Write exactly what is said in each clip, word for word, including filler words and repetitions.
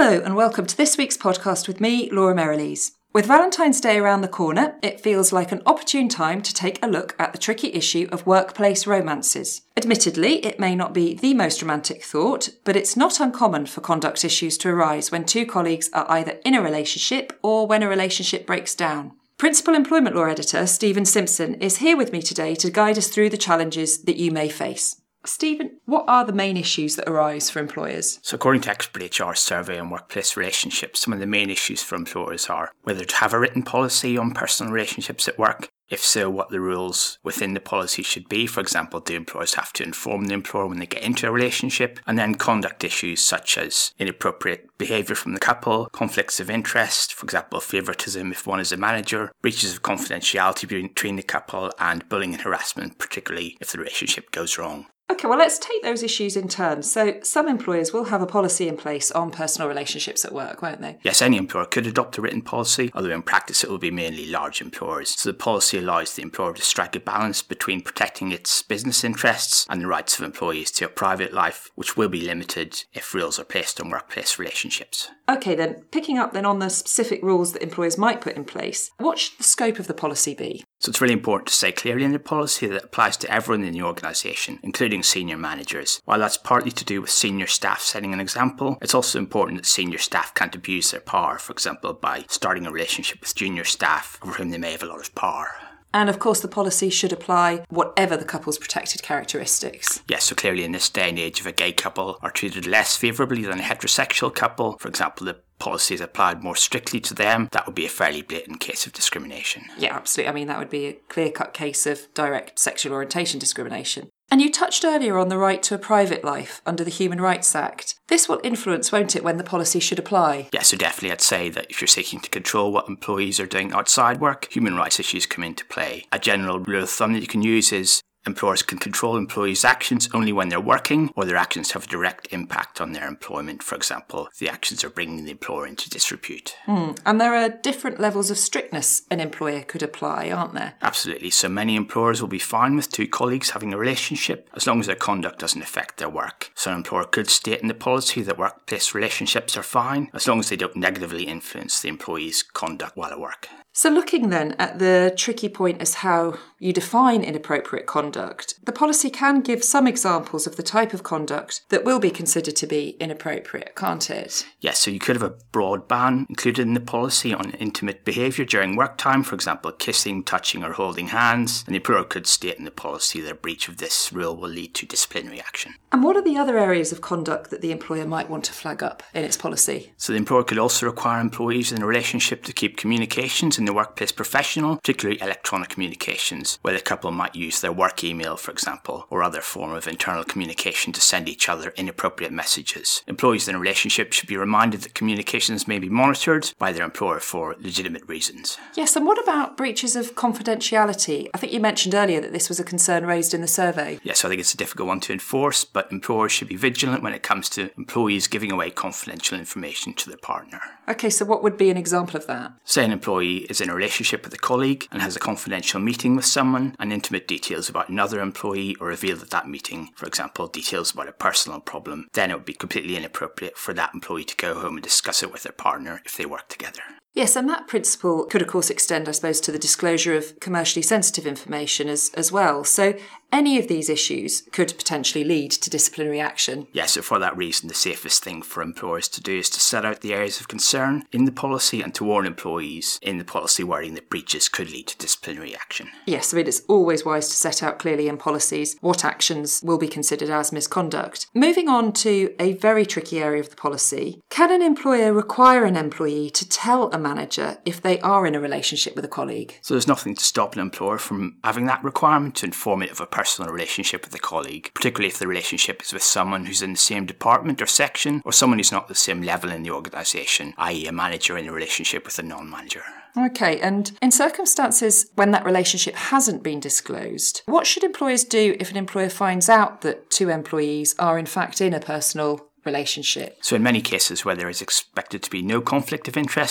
Hello and welcome to this week's podcast with me, Laura Merrilees. With Valentine's Day around the corner, it feels like an opportune time to take a look at the tricky issue of workplace romances. Admittedly, it may not be the most romantic thought, but it's not uncommon for conduct issues to arise when two colleagues are either in a relationship or when a relationship breaks down. Principal Employment Law Editor Stephen Simpson is here with me today to guide us through the challenges that you may face. Stephen, what are the main issues that arise for employers? So according to Expert H R's survey on workplace relationships, some of the main issues for employers are whether to have a written policy on personal relationships at work. If so, what the rules within the policy should be. For example, do employers have to inform the employer when they get into a relationship? And then conduct issues such as inappropriate behaviour from the couple, conflicts of interest, for example, favouritism if one is a manager, breaches of confidentiality between the couple, and bullying and harassment, particularly if the relationship goes wrong. Okay, well, let's take those issues in turn. So some employers will have a policy in place on personal relationships at work, won't they? Yes, any employer could adopt a written policy, although in practice it will be mainly large employers. So the policy allows the employer to strike a balance between protecting its business interests and the rights of employees to a private life, which will be limited if rules are placed on workplace relationships. Okay then, picking up then on the specific rules that employers might put in place, what should the scope of the policy be? So it's really important to say clearly in the policy that it applies to everyone in the organisation, including senior managers. While that's partly to do with senior staff setting an example, it's also important that senior staff can't abuse their power, for example, by starting a relationship with junior staff over whom they may have a lot of power. And of course the policy should apply whatever the couple's protected characteristics. Yes, so clearly in this day and age, if a gay couple are treated less favourably than a heterosexual couple, for example, the policy is applied more strictly to them, that would be a fairly blatant case of discrimination. Yeah, absolutely. I mean, that would be a clear-cut case of direct sexual orientation discrimination. And you touched earlier on the right to a private life under the Human Rights Act. This will influence, won't it, when the policy should apply? Yeah, so definitely I'd say that if you're seeking to control what employees are doing outside work, human rights issues come into play. A general rule of thumb that you can use is employers can control employees' actions only when they're working or their actions have a direct impact on their employment. For example, if the actions are bringing the employer into disrepute. Mm. And there are different levels of strictness an employer could apply, aren't there? Absolutely. So many employers will be fine with two colleagues having a relationship as long as their conduct doesn't affect their work. So an employer could state in the policy that workplace relationships are fine as long as they don't negatively influence the employee's conduct while at work. So looking then at the tricky point as how you define inappropriate conduct, the policy can give some examples of the type of conduct that will be considered to be inappropriate, can't it? Yes, so you could have a broad ban included in the policy on intimate behaviour during work time, for example, kissing, touching or holding hands, and the employer could state in the policy that a breach of this rule will lead to disciplinary action. And what are the other areas of conduct that the employer might want to flag up in its policy? So the employer could also require employees in a relationship to keep communications in the workplace professional, particularly electronic communications, where the couple might use their work email, for example, or other form of internal communication to send each other inappropriate messages. Employees in a relationship should be reminded that communications may be monitored by their employer for legitimate reasons. Yes, and what about breaches of confidentiality? I think you mentioned earlier that this was a concern raised in the survey. Yes, I think it's a difficult one to enforce, but employers should be vigilant when it comes to employees giving away confidential information to their partner. Okay, so what would be an example of that? Say an employee is in a relationship with a colleague and has a confidential meeting with someone, and intimate details about another employee are revealed at that meeting, for example, details about a personal problem, then it would be completely inappropriate for that employee to go home and discuss it with their partner if they work together. Yes, and that principle could of course extend, I suppose, to the disclosure of commercially sensitive information as, as well. So any of these issues could potentially lead to disciplinary action. Yes, so for that reason, the safest thing for employers to do is to set out the areas of concern in the policy and to warn employees in the policy wording that breaches could lead to disciplinary action. Yes, I mean, it's always wise to set out clearly in policies what actions will be considered as misconduct. Moving on to a very tricky area of the policy, can an employer require an employee to tell a manager if they are in a relationship with a colleague? So there's nothing to stop an employer from having that requirement to inform it of a personal relationship with a colleague, particularly if the relationship is with someone who's in the same department or section, or someone who's not at the same level in the organisation, that is a manager in a relationship with a non-manager. Okay, and in circumstances when that relationship hasn't been disclosed, what should employers do if an employer finds out that two employees are in fact in a personal relationship? So in many cases where there is expected to be no conflict of interest, a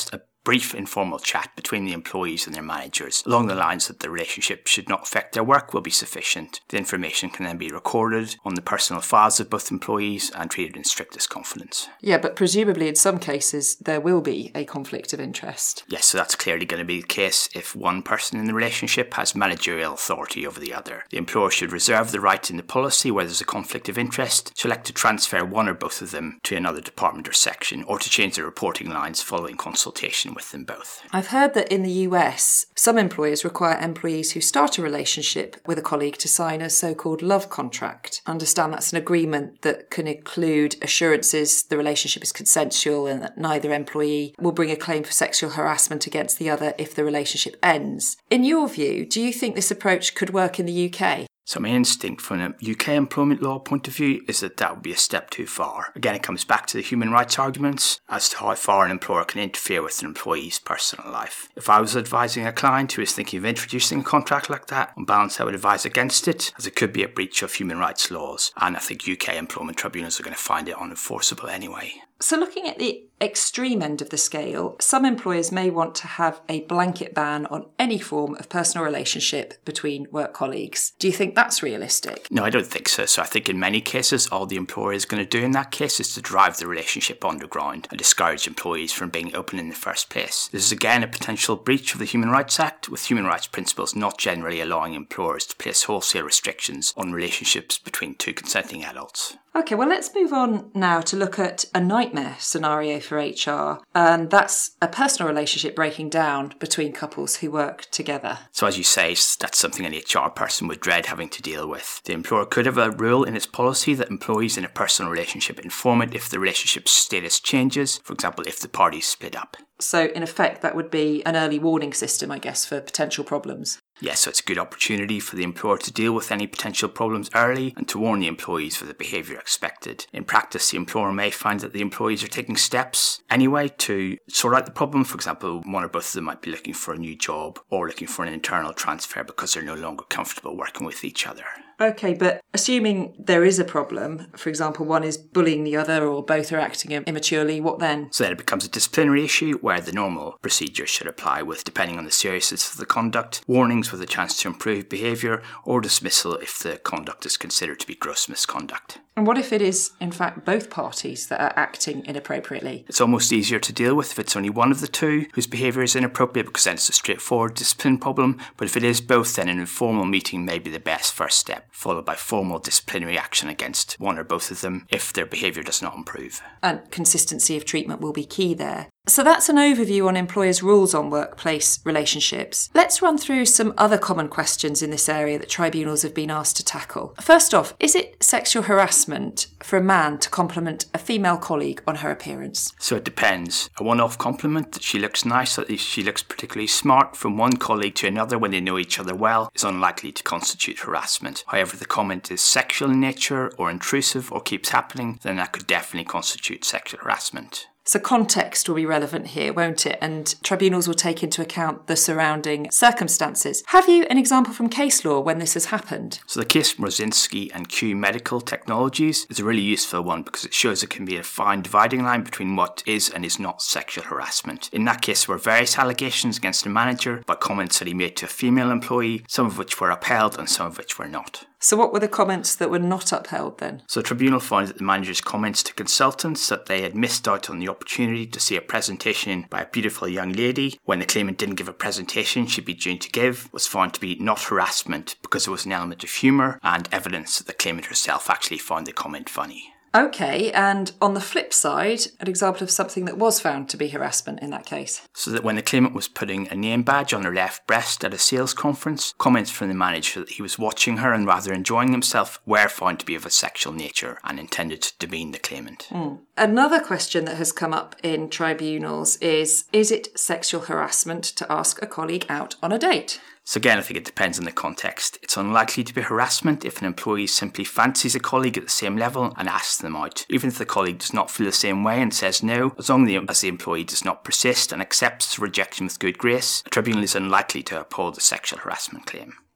brief informal chat between the employees and their managers along the lines that the relationship should not affect their work will be sufficient. The information can then be recorded on the personal files of both employees and treated in strictest confidence. Yeah, but presumably in some cases there will be a conflict of interest. Yes, so that's clearly going to be the case if one person in the relationship has managerial authority over the other. The employer should reserve the right in the policy where there's a conflict of interest to elect to transfer one or both of them to another department or section, or to change the reporting lines following consultation with them both. I've heard that in the U S, some employers require employees who start a relationship with a colleague to sign a so-called love contract. I understand that's an agreement that can include assurances the relationship is consensual and that neither employee will bring a claim for sexual harassment against the other if the relationship ends. In your view, do you think this approach could work in the U K? So my instinct from a U K employment law point of view is that that would be a step too far. Again, it comes back to the human rights arguments as to how far an employer can interfere with an employee's personal life. If I was advising a client who is thinking of introducing a contract like that, on balance I would advise against it, as it could be a breach of human rights laws, and I think U K employment tribunals are going to find it unenforceable anyway. So looking at the extreme end of the scale, some employers may want to have a blanket ban on any form of personal relationship between work colleagues. Do you think that's realistic? No, I don't think so. So I think in many cases, all the employer is going to do in that case is to drive the relationship underground and discourage employees from being open in the first place. This is again a potential breach of the Human Rights Act, with human rights principles not generally allowing employers to place wholesale restrictions on relationships between two consenting adults. Okay, well, let's move on now to look at a nightmare scenario for H R, and that's a personal relationship breaking down between couples who work together. So as you say, that's something an H R person would dread having to deal with. The employer could have a rule in its policy that employees in a personal relationship inform it if the relationship status changes, for example, if the parties split up. So in effect, that would be an early warning system, I guess, for potential problems. Yes, so it's a good opportunity for the employer to deal with any potential problems early and to warn the employees of the behaviour expected. In practice, the employer may find that the employees are taking steps anyway to sort out the problem. For example, one or both of them might be looking for a new job or looking for an internal transfer because they're no longer comfortable working with each other. Okay, but assuming there is a problem, for example, one is bullying the other or both are acting immaturely, what then? So then it becomes a disciplinary issue where the normal procedures should apply with, depending on the seriousness of the conduct, warnings with a chance to improve behaviour or dismissal if the conduct is considered to be gross misconduct. And what if it is, in fact, both parties that are acting inappropriately? It's almost easier to deal with if it's only one of the two whose behaviour is inappropriate, because then it's a straightforward discipline problem. But if it is both, then an informal meeting may be the best first step, followed by formal disciplinary action against one or both of them if their behaviour does not improve. And consistency of treatment will be key there. So that's an overview on employers' rules on workplace relationships. Let's run through some other common questions in this area that tribunals have been asked to tackle. First off, is it sexual harassment for a man to compliment a female colleague on her appearance? So it depends. A one-off compliment that she looks nice, that she looks particularly smart from one colleague to another when they know each other well is unlikely to constitute harassment. However, if the comment is sexual in nature or intrusive or keeps happening, then that could definitely constitute sexual harassment. So context will be relevant here, won't it? And tribunals will take into account the surrounding circumstances. Have you an example from case law when this has happened? So the case from Rosinski and Q Medical Technologies is a really useful one because it shows there can be a fine dividing line between what is and is not sexual harassment. In that case, there were various allegations against the manager about comments that he made to a female employee, some of which were upheld and some of which were not. So what were the comments that were not upheld then? So the tribunal found that the manager's comments to consultants that they had missed out on the opportunity to see a presentation by a beautiful young lady when the claimant didn't give a presentation she'd be due to give was found to be not harassment because there was an element of humour and evidence that the claimant herself actually found the comment funny. Okay, and on the flip side, an example of something that was found to be harassment in that case. So that when the claimant was putting a name badge on her left breast at a sales conference, comments from the manager that he was watching her and rather enjoying himself were found to be of a sexual nature and intended to demean the claimant. Mm. Another question that has come up in tribunals is, is it sexual harassment to ask a colleague out on a date? So again, I think it depends on the context. It's unlikely to be harassment if an employee simply fancies a colleague at the same level and asks them out. Even if the colleague does not feel the same way and says no, as long as the employee does not persist and accepts the rejection with good grace, a tribunal is unlikely to uphold the sexual harassment claim.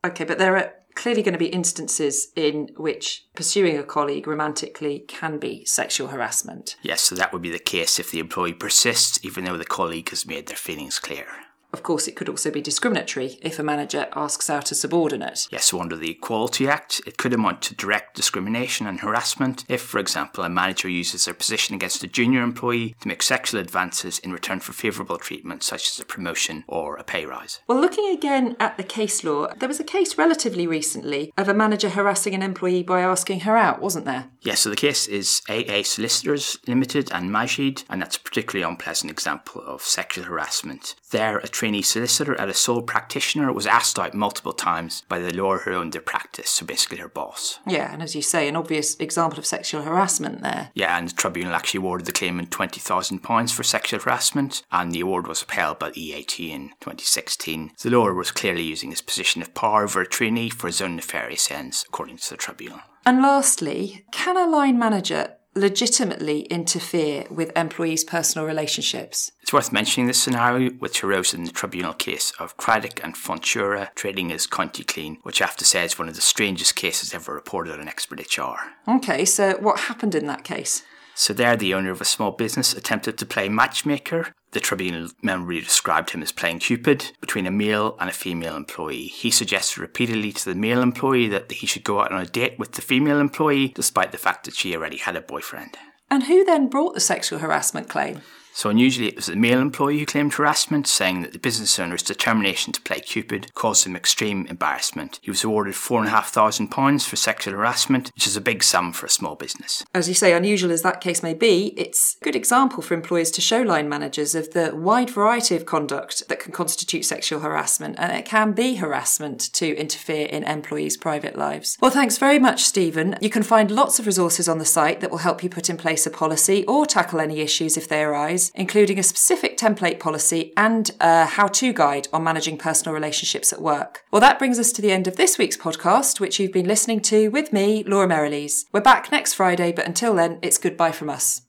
Okay, but there are clearly going to be instances in which pursuing a colleague romantically can be sexual harassment. Yes, so that would be the case if the employee persists even though the colleague has made their feelings clear. Of course, it could also be discriminatory if a manager asks out a subordinate. Yes, so under the Equality Act, it could amount to direct discrimination and harassment if, for example, a manager uses their position against a junior employee to make sexual advances in return for favourable treatment, such as a promotion or a pay rise. Well, looking again at the case law, there was a case relatively recently of a manager harassing an employee by asking her out, wasn't there? Yes, so the case is A A Solicitors Limited and Majid, and that's a particularly unpleasant example of sexual harassment. There, a trainee solicitor at a sole practitioner was asked out multiple times by the lawyer who owned their practice, so basically her boss. Yeah, and as you say, an obvious example of sexual harassment there. Yeah, and the tribunal actually awarded the claimant twenty thousand pounds for sexual harassment, and the award was upheld by the E A T in twenty sixteen. The lawyer was clearly using his position of power over a trainee for his own nefarious ends, according to the tribunal. And lastly, can a line manager legitimately interfere with employees' personal relationships? It's worth mentioning this scenario, which arose in the tribunal case of Craddock and Fontura trading as County Clean, which I have to say is one of the strangest cases ever reported on Expert H R. Okay, so what happened in that case? So there, the owner of a small business attempted to play matchmaker. The tribunal memory described him as playing Cupid between a male and a female employee. He suggested repeatedly to the male employee that he should go out on a date with the female employee, despite the fact that she already had a boyfriend. And who then brought the sexual harassment claim? So unusually it was the male employee who claimed harassment, saying that the business owner's determination to play Cupid caused him extreme embarrassment. He was awarded four and a half thousand pounds for sexual harassment, which is a big sum for a small business. As you say, unusual as that case may be, it's a good example for employers to show line managers of the wide variety of conduct that can constitute sexual harassment, and it can be harassment to interfere in employees' private lives. Well, thanks very much, Stephen. You can find lots of resources on the site that will help you put in place a policy or tackle any issues if they arise, including a specific template policy and a how-to guide on managing personal relationships at work. Well, that brings us to the end of this week's podcast, which you've been listening to with me, Laura Merrilees. We're back next Friday, but until then, it's goodbye from us.